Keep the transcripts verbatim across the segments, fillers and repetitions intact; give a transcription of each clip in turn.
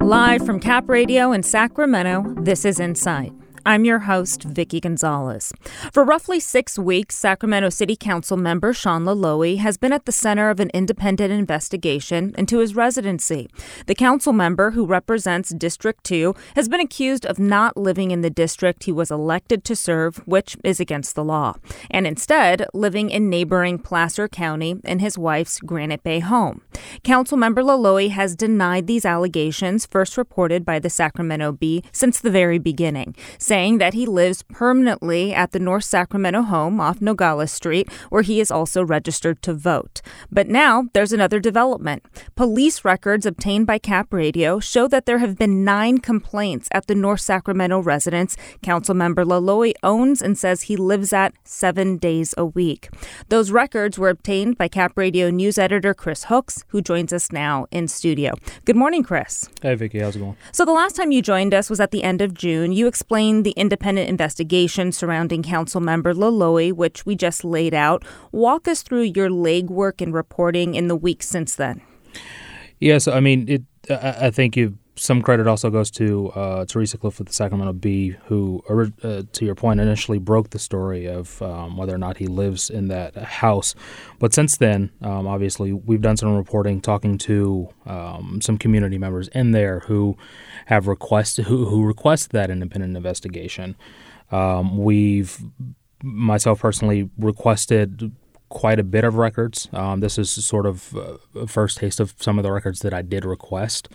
Live from Cap Radio in Sacramento, this is Insight. I'm your host, Vicki Gonzalez. For roughly six weeks, Sacramento City Council member Sean Laloie has been at the center of an independent investigation into his residency. The council member, who represents District two, has been accused of not living in the district he was elected to serve, which is against the law, and instead living in neighboring Placer County in his wife's Granite Bay home. Councilmember Laloie has denied these allegations, first reported by the Sacramento Bee, since the very beginning, saying that he lives permanently at the North Sacramento home off Nogales Street, where he is also registered to vote. But now there's another development. Police records obtained by Cap Radio show that there have been nine complaints at the North Sacramento residence Councilmember Laloie owns and says he lives at seven days a week. Those records were obtained by Cap Radio news editor Chris Hooks, who joins us now in studio. Good morning, Chris. Hey, Vicki. How's it going? So the last time you joined us was at the end of June. You explained the independent investigation surrounding Councilmember Laloie, which we just laid out. Walk us through your legwork and reporting in the weeks since then. Yes, I mean, it. I, I think you. Some credit also goes to uh, Teresa Cliff with the Sacramento Bee, who, uh, to your point, initially broke the story of um, whether or not he lives in that house. But since then, um, obviously, we've done some reporting, talking to um, some community members in there who have requested who, who requested that independent investigation. Um, we've, myself personally, requested quite a bit of records. Um, this is sort of a first taste of some of the records that I did request.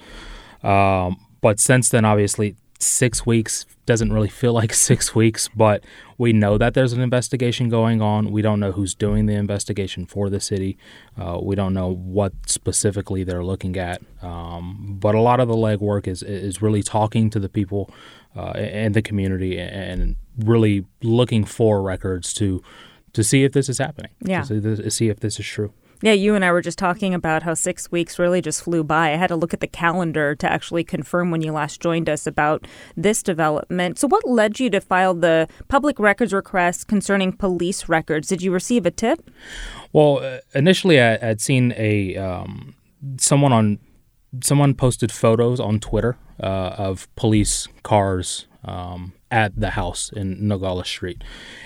Um, but since then, obviously, six weeks doesn't really feel like six weeks, but we know that there's an investigation going on. We don't know who's doing the investigation for the city. Uh, we don't know what specifically they're looking at. Um, but a lot of the legwork is is really talking to the people uh, in the community and really looking for records to to see if this is happening. Yeah. To see, this, see if this is true. Yeah, you and I were just talking about how six weeks really just flew by. I had to look at the calendar to actually confirm when you last joined us about this development. So what led you to file the public records request concerning police records? Did you receive a tip? Well, uh, initially I had seen a um, someone on someone posted photos on Twitter uh, of police cars um, at the house in Nogales Street,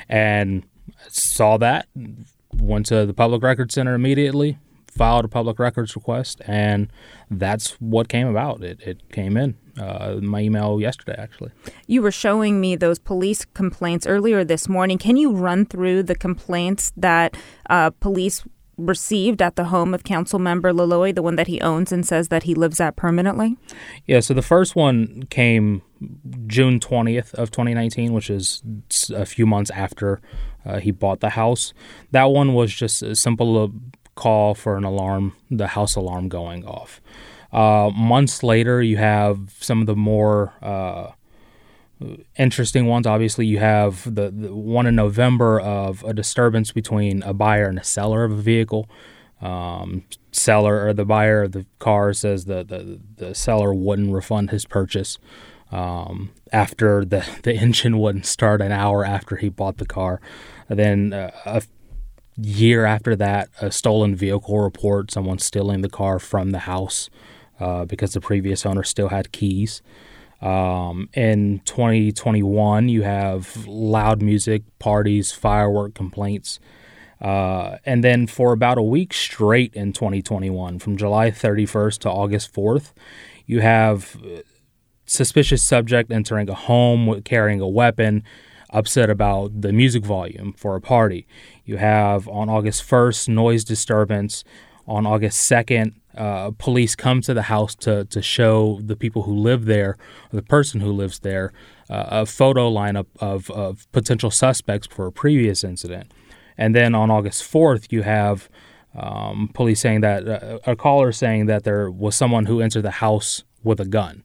and saw that. Went to the Public Records Center immediately, filed a public records request, and that's what came about. It it came in uh, my email yesterday, actually. You were showing me those police complaints earlier this morning. Can you run through the complaints that uh, police received at the home of Councilmember Laloie, the one that he owns and says that he lives at permanently? Yeah, so the first one came June twentieth of twenty nineteen, which is a few months after uh, he bought the house. That one was just a simple uh, call for an alarm, the house alarm going off. Uh, months later, you have some of the more uh, interesting ones. Obviously, you have the, the one in November of a disturbance between a buyer and a seller of a vehicle. Um, seller or the buyer of the car says that the, the seller wouldn't refund his purchase um, after the, the engine wouldn't start an hour after he bought the car. And then uh, a year after that, a stolen vehicle report, someone stealing the car from the house uh, because the previous owner still had keys. Um, in twenty twenty-one, you have loud music, parties, firework complaints. Uh, and then for about a week straight in twenty twenty-one, from July thirty-first to August fourth, you have suspicious subject entering a home carrying a weapon, upset about the music volume for a party. You have on August first, noise disturbance. On August second, uh, police come to the house to, to show the people who live there, or the person who lives there, uh, a photo lineup of, of potential suspects for a previous incident. And then on August fourth, you have um, police saying that, uh, a caller saying that there was someone who entered the house with a gun.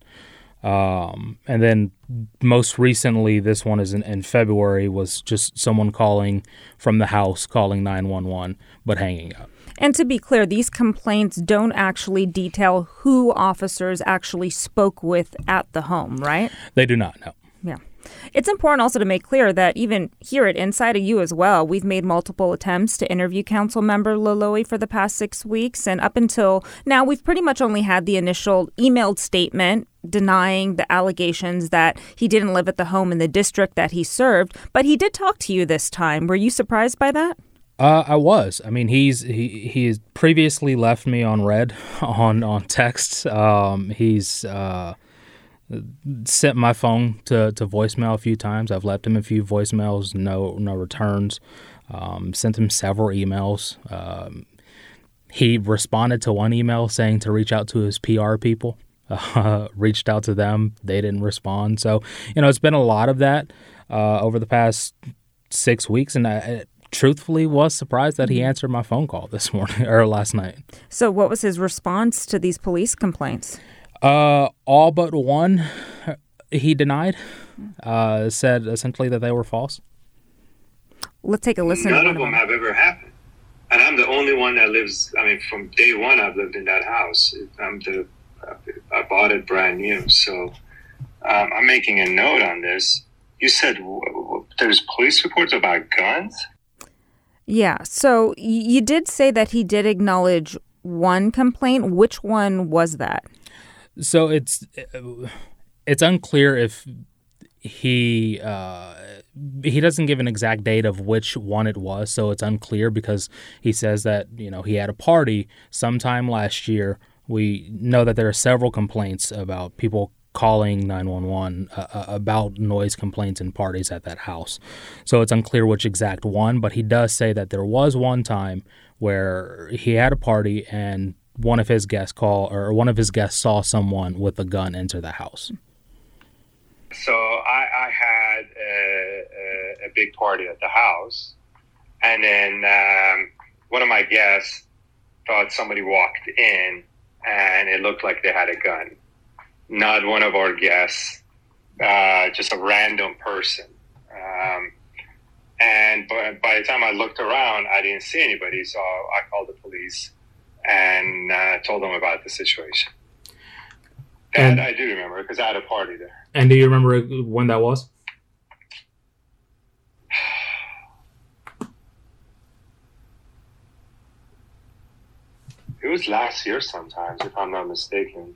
Um, and then most recently, this one is in, in February, was just someone calling from the house, calling nine one one, but hanging up. And to be clear, these complaints don't actually detail who officers actually spoke with at the home, right? They do not, no. Yeah. It's important also to make clear that even here at Inside of You as well, we've made multiple attempts to interview council member Laloie for the past six weeks. And up until now, we've pretty much only had the initial emailed statement denying the allegations that he didn't live at the home in the district that he served. But he did talk to you this time. Were you surprised by that? Uh, I was. I mean, he's he he's previously left me on red on on text. Um, he's uh, sent my phone to, to voicemail a few times. I've left him a few voicemails, no no returns. Um, sent him several emails. Um, he responded to one email saying to reach out to his P R people. Uh, reached out to them. They didn't respond. So, you know, it's been a lot of that uh, over the past six weeks, and I. I truthfully was surprised that he answered my phone call this morning or last night. So what was his response to these police complaints? Uh, all but one he denied, uh, said essentially that they were false. Let's take a listen. None of them have ever happened. And I'm the only one that lives, I mean, from day one I've lived in that house. I'm the, I bought it brand new. So um, I'm making a note on this. You said w- w- there's police reports about guns? Yeah, so you did say that he did acknowledge one complaint. Which one was that? So it's it's unclear if he uh, he doesn't give an exact date of which one it was. So it's unclear because he says that, you know, he had a party sometime last year. We know that there are several complaints about people calling nine one one uh, about noise complaints and parties at that house. So it's unclear which exact one, but he does say that there was one time where he had a party and one of his guests call or one of his guests saw someone with a gun enter the house. So I, I had a, a, a big party at the house, and then um, one of my guests thought somebody walked in and it looked like they had a gun. Not one of our guests, uh, just a random person. Um, and by, by the time I looked around, I didn't see anybody, so I called the police and uh, told them about the situation. That and, I do remember, because I had a party there. And do you remember when that was? It was last year sometimes, if I'm not mistaken.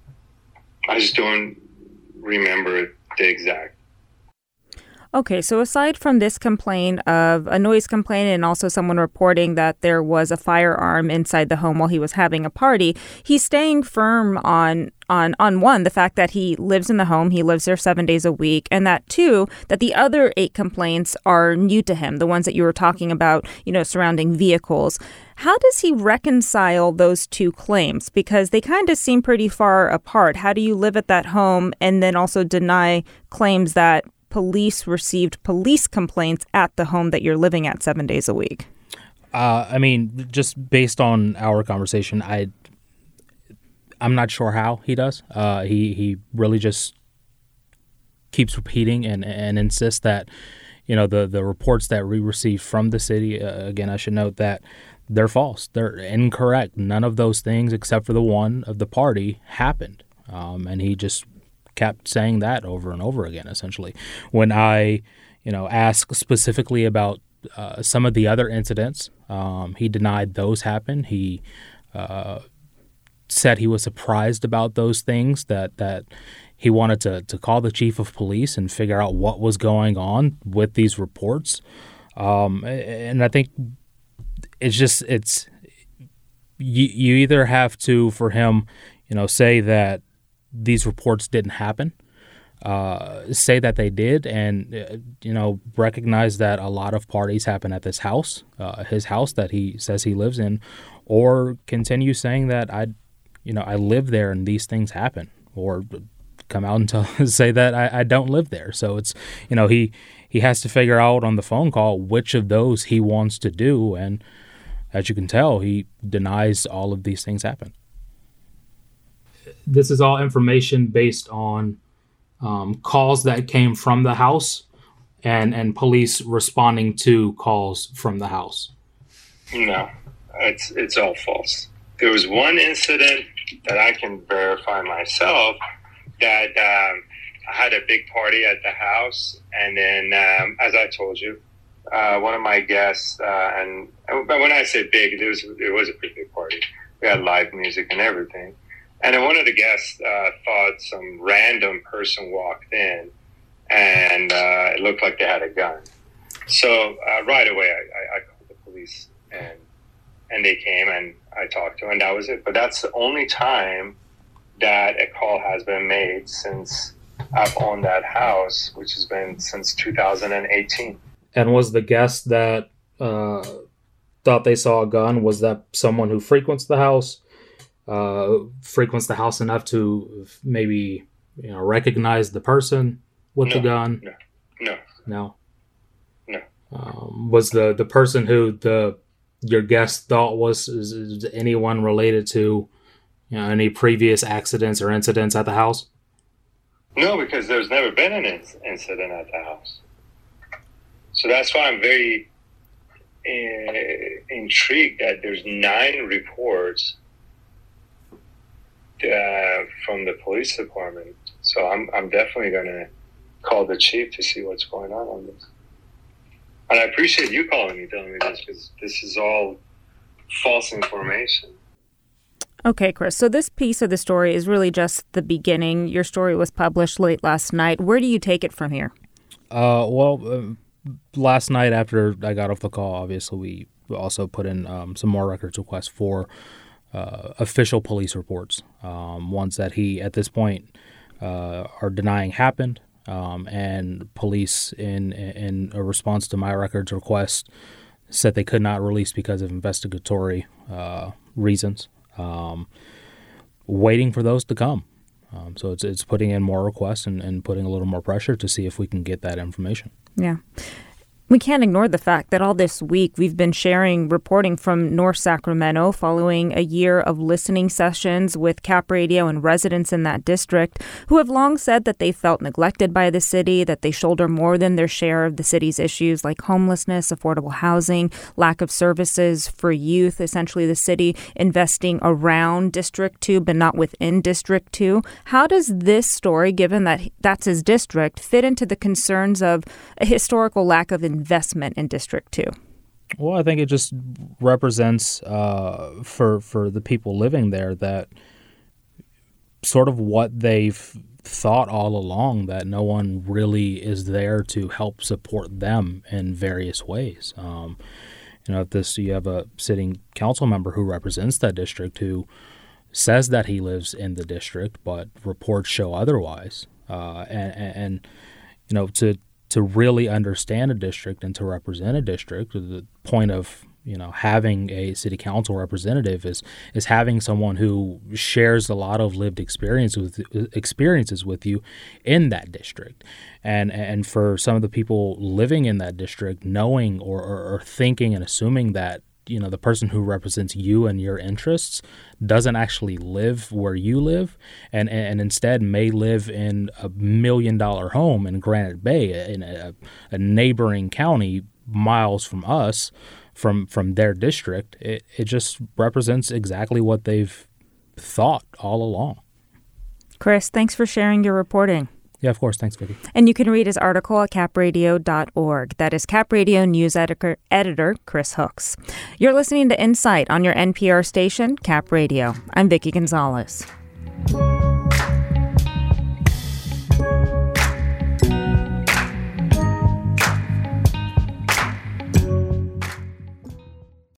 I just don't remember the exact. Okay, so aside from this complaint of a noise complaint and also someone reporting that there was a firearm inside the home while he was having a party, he's staying firm on on on one, the fact that he lives in the home, he lives there seven days a week, and that two, that the other eight complaints are new to him, the ones that you were talking about, you know, surrounding vehicles. How does he reconcile those two claims? Because they kind of seem pretty far apart. How do you live at that home and then also deny claims that police received police complaints at the home that you're living at seven days a week? Uh, I mean, just based on our conversation, I, I'm not sure how he does. Uh, he he really just keeps repeating and, and insists that, you know, the, the reports that we received from the city, uh, again, I should note that they're false. They're incorrect. None of those things, except for the one of the party, happened. Um, and he just kept saying that over and over again, essentially. When I, you know, asked specifically about uh, some of the other incidents, um, he denied those happened. He uh, said he was surprised about those things, that that he wanted to, to call the chief of police and figure out what was going on with these reports. Um, and I think it's just, it's, you, you either have to, for him, you know, say that these reports didn't happen, uh, say that they did, and, uh, you know, recognize that a lot of parties happen at this house, uh, his house that he says he lives in, or continue saying that I, you know, I live there and these things happen, or come out and tell, say that I, I don't live there. So it's, you know, he, he has to figure out on the phone call which of those he wants to do, and as you can tell, he denies all of these things happen. This is all information based on um, calls that came from the house and, and police responding to calls from the house. No, it's it's all false. There was one incident that I can verify myself that um, I had a big party at the house, and then, um, as I told you, uh, one of my guests, uh, and but when I say big, it was it was a pretty big party. We had live music and everything, and then one of the guests uh, thought some random person walked in, and uh, it looked like they had a gun. So uh, right away, I, I called the police, and and they came, and I talked to them, and that was it. But that's the only time that a call has been made since I've owned that house, which has been since two thousand eighteen. And was the guest that uh, thought they saw a gun, was that someone who frequents the house, uh, frequents the house enough to maybe, you know, recognize the person with no, the gun? No, no, no, no. Um, was the the person who the your guest thought was is, is anyone related to, you know, any previous accidents or incidents at the house? No, because there's never been an in- incident at the house. So that's why I'm very uh, intrigued that there's nine reports uh, from the police department. So I'm I'm definitely going to call the chief to see what's going on on this. And I appreciate you calling me, telling me this, because this is all false information. Okay, Chris. So this piece of the story is really just the beginning. Your story was published late last night. Where do you take it from here? Uh, well, uh, last night after I got off the call, obviously we also put in um, some more records requests for uh, official police reports, um, ones that he, at this point, uh, are denying happened. Um, and police, in in a response to my records request, said they could not release because of investigatory uh, reasons. Um, waiting for those to come. Um, so it's it's putting in more requests and, and putting a little more pressure to see if we can get that information. Yeah. We can't ignore the fact that all this week we've been sharing reporting from North Sacramento following a year of listening sessions with Cap Radio and residents in that district who have long said that they felt neglected by the city, that they shoulder more than their share of the city's issues like homelessness, affordable housing, lack of services for youth, essentially the city investing around District two but not within District two. How does this story, given that that's his district, fit into the concerns of a historical lack of investment investment in District two? Well, I think it just represents uh, for for the people living there that sort of what they've thought all along, that no one really is there to help support them in various ways. Um, you know, if this you have a sitting council member who represents that district who says that he lives in the district, but reports show otherwise. Uh, and, and you know, to to really understand a district and to represent a district, the point of, you know, having a city council representative is is having someone who shares a lot of lived experience with experiences with you in that district. And and for some of the people living in that district, knowing or, or, or thinking and assuming that, you know, the person who represents you and your interests doesn't actually live where you live, and, and instead may live in a million dollar home in Granite Bay, in a, a neighboring county miles from us, from from their district, it, it just represents exactly what they've thought all along. Chris, thanks for sharing your reporting. Yeah, of course. Thanks, Vicki. And you can read his article at cap radio dot org. That is Cap Radio News editor, editor Chris Hooks. You're listening to Insight on your N P R station, Cap Radio. I'm Vicki Gonzalez.